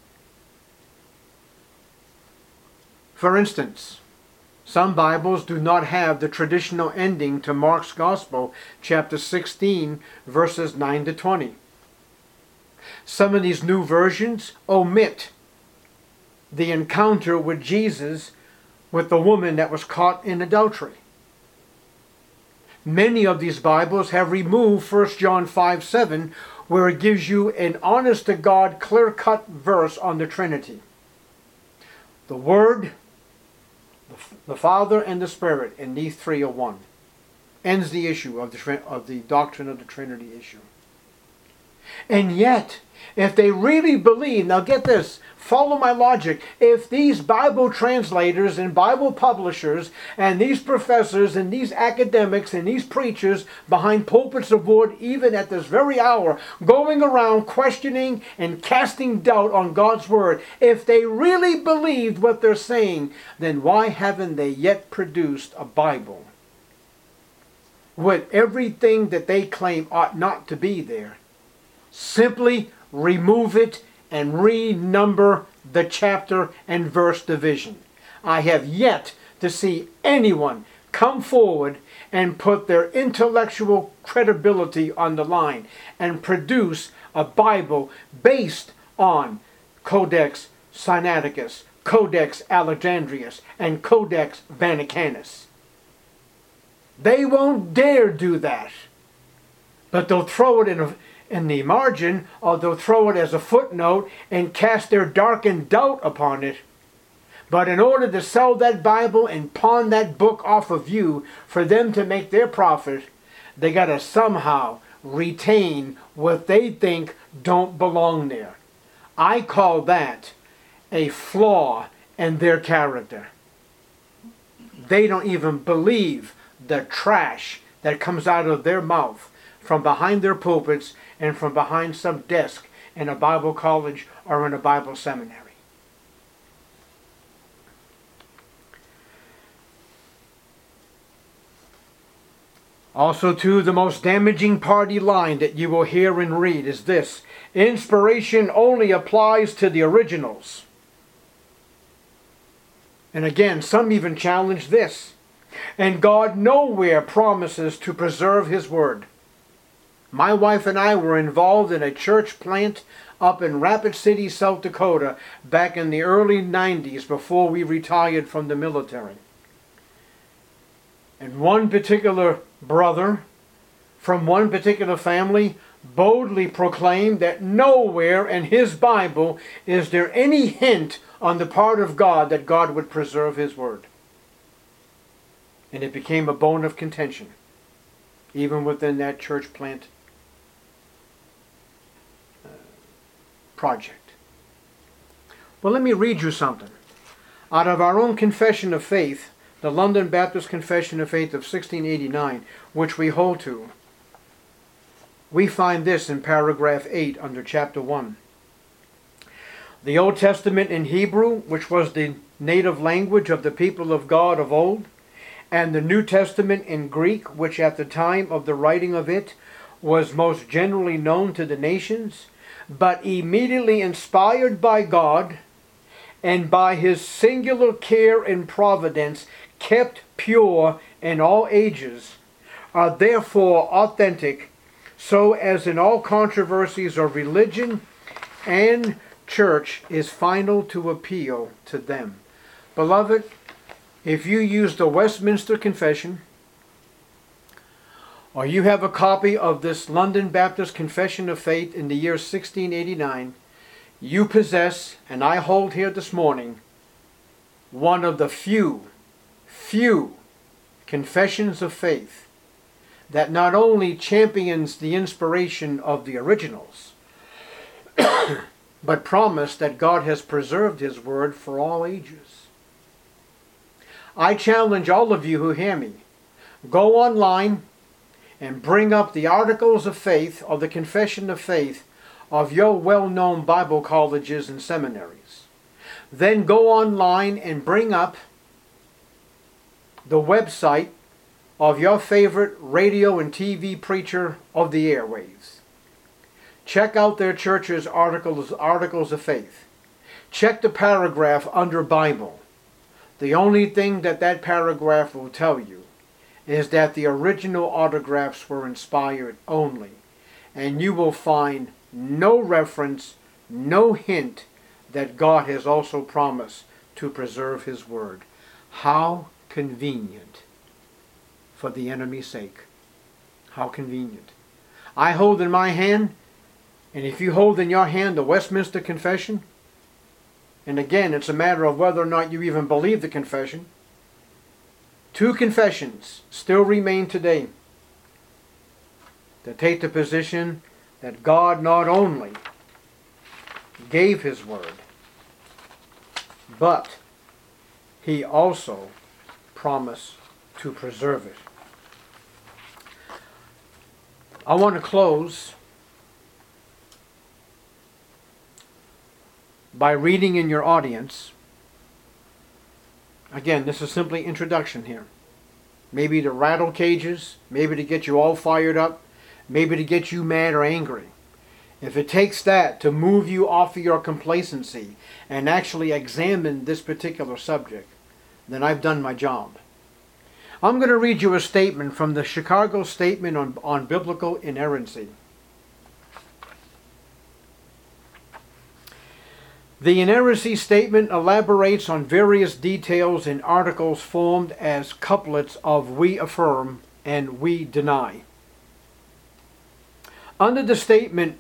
For instance, some Bibles do not have the traditional ending to Mark's Gospel, chapter 16, verses 9 to 20. Some of these new versions omit the encounter with Jesus with the woman that was caught in adultery. Many of these Bibles have removed 1 John 5:7, where it gives you an honest-to-God, clear-cut verse on the Trinity. The Word, the Father, and the Spirit, and these three are one. Ends the issue of the doctrine of the Trinity issue. And yet, if they really believe, now get this, follow my logic, if these Bible translators and Bible publishers and these professors and these academics and these preachers behind pulpits of wood, even at this very hour, going around questioning and casting doubt on God's Word, if they really believed what they're saying, then why haven't they yet produced a Bible with everything that they claim ought not to be there? Simply remove it and renumber the chapter and verse division. I have yet to see anyone come forward and put their intellectual credibility on the line and produce a Bible based on Codex Sinaiticus, Codex Alexandrinus, and Codex Vaticanus. They won't dare do that. But they'll throw it in the margin, or they'll throw it as a footnote and cast their darkened doubt upon it. But in order to sell that Bible and pawn that book off of you for them to make their profit, they got to somehow retain what they think don't belong there. I call that a flaw in their character. They don't even believe the trash that comes out of their mouth from behind their pulpits and from behind some desk in a Bible college or in a Bible seminary. Also, too, the most damaging party line that you will hear and read is this: inspiration only applies to the originals. And again, some even challenge this. And God nowhere promises to preserve His Word. My wife and I were involved in a church plant up in Rapid City, South Dakota, back in the early 90s before we retired from the military. And one particular brother from one particular family boldly proclaimed that nowhere in his Bible is there any hint on the part of God that God would preserve His Word. And it became a bone of contention, even within that church plant project. Well, let me read you something. Out of our own Confession of Faith, the London Baptist Confession of Faith of 1689, which we hold to, we find this in paragraph 8 under chapter 1. The Old Testament in Hebrew, which was the native language of the people of God of old, and the New Testament in Greek, which at the time of the writing of it was most generally known to the nations, but immediately inspired by God and by His singular care and providence kept pure in all ages, are therefore authentic, so as in all controversies of religion and church is final to appeal to them. Beloved, if you use the Westminster Confession, or you have a copy of this London Baptist Confession of Faith in the year 1689, you possess, and I hold here this morning, one of the few confessions of faith that not only champions the inspiration of the originals, but promise that God has preserved His Word for all ages. I challenge all of you who hear me, go online and bring up the Articles of Faith or the Confession of Faith of your well-known Bible colleges and seminaries. Then go online and bring up the website of your favorite radio and TV preacher of the airwaves. Check out their church's articles of faith. Check the paragraph under Bible. The only thing that paragraph will tell you is that the original autographs were inspired only. And you will find no reference, no hint that God has also promised to preserve His Word. How convenient for the enemy's sake. How convenient. I hold in my hand, and if you hold in your hand the Westminster Confession, and again, it's a matter of whether or not you even believe the confession, 2 confessions still remain today that take the position that God not only gave His Word, but He also promised to preserve it. I want to close by reading in your audience. Again, this is simply introduction here. Maybe to rattle cages, maybe to get you all fired up, maybe to get you mad or angry. If it takes that to move you off of your complacency and actually examine this particular subject, then I've done my job. I'm going to read you a statement from the Chicago Statement on Biblical Inerrancy. The inerrancy statement elaborates on various details in articles formed as couplets of "we affirm" and "we deny." Under the statement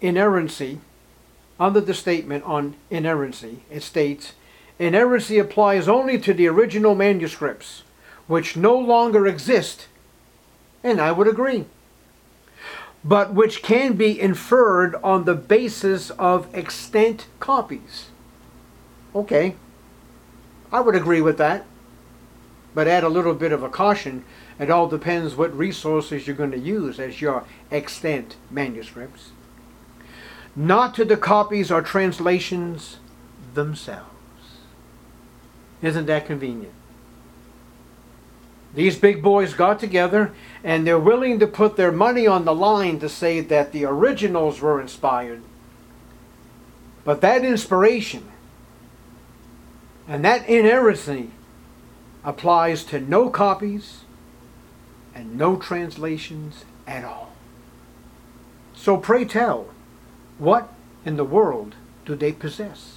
on inerrancy, it states, "Inerrancy applies only to the original manuscripts, which no longer exist," and I would agree, "but which can be inferred on the basis of extant copies." Okay, I would agree with that, but add a little bit of a caution. It all depends what resources you're going to use as your extant manuscripts. Not to the copies or translations themselves. Isn't that convenient? These big boys got together and they're willing to put their money on the line to say that the originals were inspired. But that inspiration and that inerrancy applies to no copies and no translations at all. So pray tell, what in the world do they possess?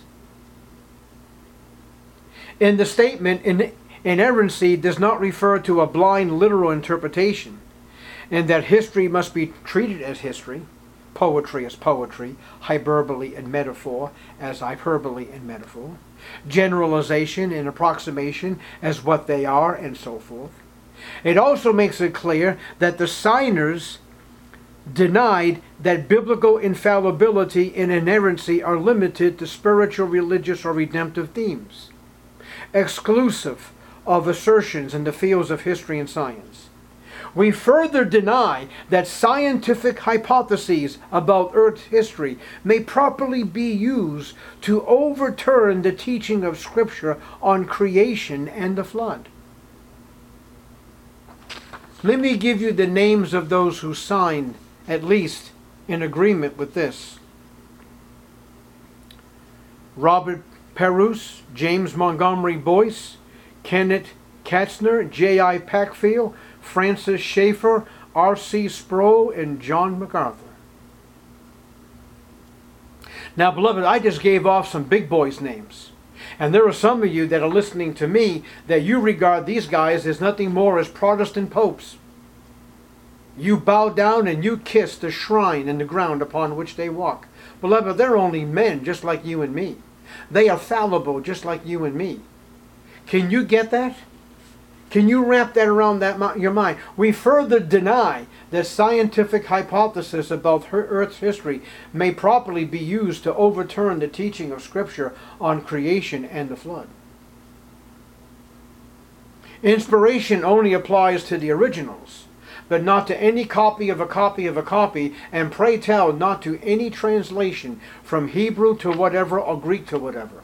In the statement, inerrancy does not refer to a blind literal interpretation, and that history must be treated as history, poetry as poetry, hyperbole and metaphor as hyperbole and metaphor, generalization and approximation as what they are, and so forth. It also makes it clear that the signers denied that biblical infallibility and inerrancy are limited to spiritual, religious, or redemptive themes, exclusive of assertions in the fields of history and science. We further deny that scientific hypotheses about Earth's history may properly be used to overturn the teaching of Scripture on creation and the flood. Let me give you the names of those who signed, at least in agreement with this. Robert Perouse, James Montgomery Boyce, Kenneth Katzner, J.I. Packfield, Francis Schaeffer, R.C. Sproul, and John MacArthur. Now, beloved, I just gave off some big boys' names. And there are some of you that are listening to me that you regard these guys as nothing more as Protestant popes. You bow down and you kiss the shrine and the ground upon which they walk. Beloved, they're only men just like you and me. They are fallible just like you and me. Can you get that? Can you wrap that around your mind? We further deny that scientific hypothesis about Earth's history may properly be used to overturn the teaching of Scripture on creation and the flood. Inspiration only applies to the originals, but not to any copy of a copy of a copy, and pray tell, not to any translation from Hebrew to whatever or Greek to whatever.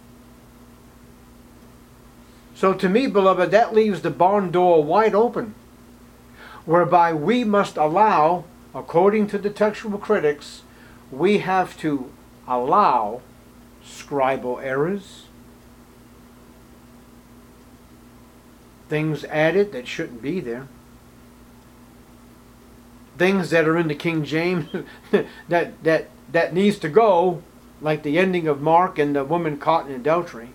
So to me, beloved, that leaves the barn door wide open, whereby we must allow, according to the textual critics, we have to allow scribal errors, things added that shouldn't be there, things that are in the King James that needs to go, like the ending of Mark and the woman caught in adultery.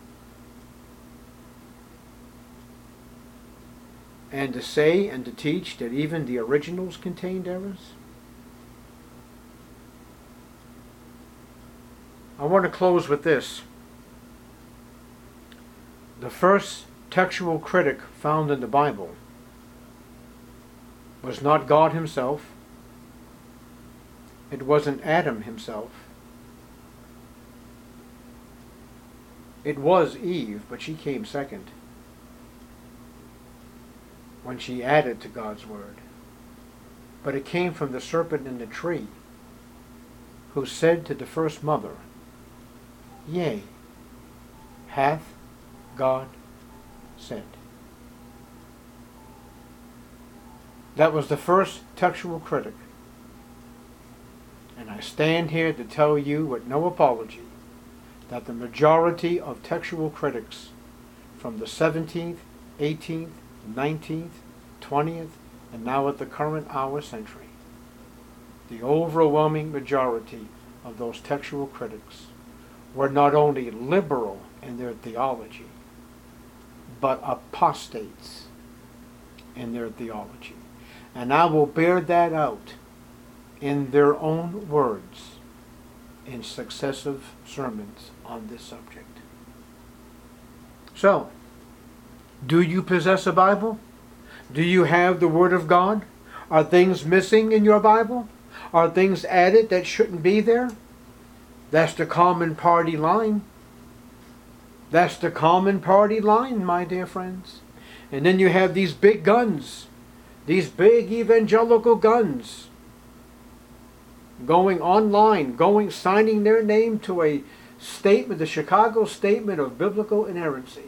And to say and to teach that even the originals contained errors. I want to close with this. The first textual critic found in the Bible was not God himself. It wasn't Adam himself. It was Eve, but she came second, when she added to God's word. But it came from the serpent in the tree, who said to the first mother, Yea, hath God said. That was the first textual critic. And I stand here to tell you with no apology that the majority of textual critics from the 17th, 18th, 19th, 20th, and now at the current hour century, the overwhelming majority of those textual critics were not only liberal in their theology, but apostates in their theology. And I will bear that out in their own words in successive sermons on this subject. So, do you possess a Bible? Do you have the Word of God? Are things missing in your Bible? Are things added that shouldn't be there? That's the common party line. That's the common party line, my dear friends. And then you have these big guns, these big evangelical guns, going online, signing their name to a statement, the Chicago Statement of Biblical Inerrancy,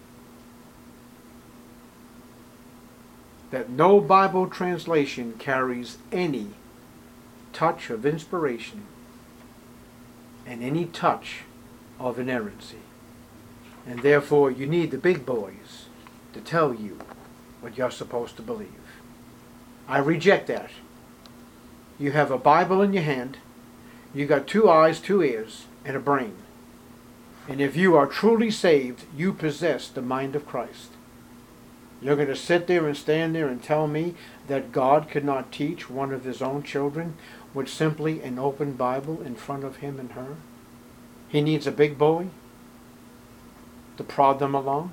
that no Bible translation carries any touch of inspiration and any touch of inerrancy. And therefore you need the big boys to tell you what you're supposed to believe. I reject that. You have a Bible in your hand, you got 2 eyes, 2 ears, and a brain. And if you are truly saved, you possess the mind of Christ. You're going to sit there and stand there and tell me that God could not teach one of his own children with simply an open Bible in front of him and her? He needs a big boy to prod them along?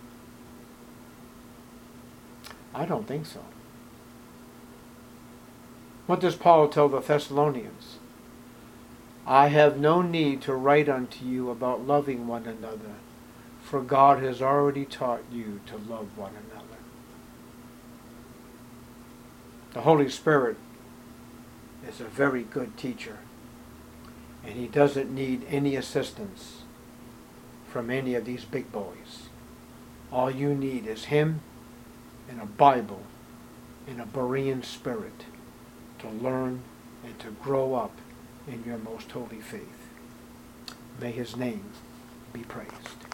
I don't think so. What does Paul tell the Thessalonians? I have no need to write unto you about loving one another, for God has already taught you to love one another. The Holy Spirit is a very good teacher, and he doesn't need any assistance from any of these big boys. All you need is him and a Bible and a Berean spirit to learn and to grow up in your most holy faith. May his name be praised.